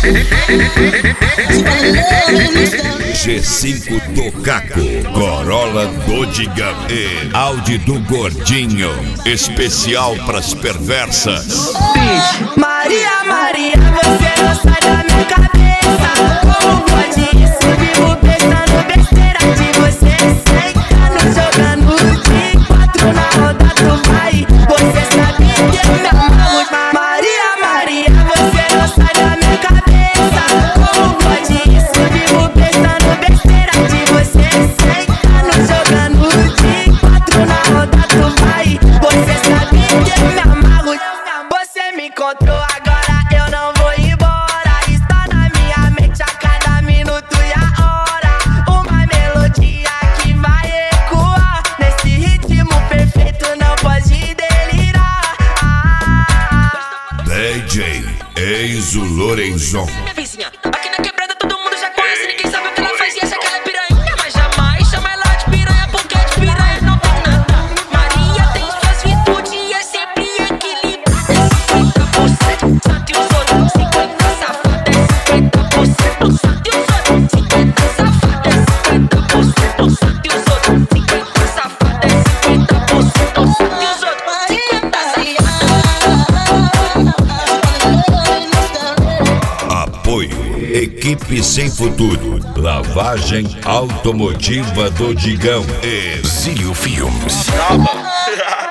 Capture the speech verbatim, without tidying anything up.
G cinco Tocaco, Corolla do Digão e Audi do Gordinho, especial pras perversas. Maria, Maria, você não sai da minha cabeça. Como pode isso? Vivo pensando besteira de você. Sentando, jogando de quatro na roda tu vai. Você sabe que eu me amarro. Maria, Maria, você não sai da minha cabeça. Como pode isso? Vivo pensando besteira de você. Sentando, jogando de quatro na roda tu vai. Você sabe que eu me amarro. Você me encontrou agora, eu não vou embora. Está na minha mente a cada minuto e a hora. Uma melodia que vai ecoar. Nesse ritmo perfeito não pode delirar. ah. D J Enzo Lorenzon. Minha vizinha, aqui na quebrada todo mundo já conhece. Ninguém sabe o que ela faz e acha que ela é piranha. Mas jamais chama ela de piranha, porque de piranha não tem nada. Maria tem suas virtudes e é sempre equilibrada. cinquenta por cento santo e os outros cinquenta safada. cinquenta por cento santo e os outros cinquenta safada. cinquenta por cento santo e os outros cinquenta safada. cinquenta por cento santo e os outros cinquenta safada. Apoio Equipe Sem Futuro, Lavagem Automotiva do Digão e Zio Filmes. Calma.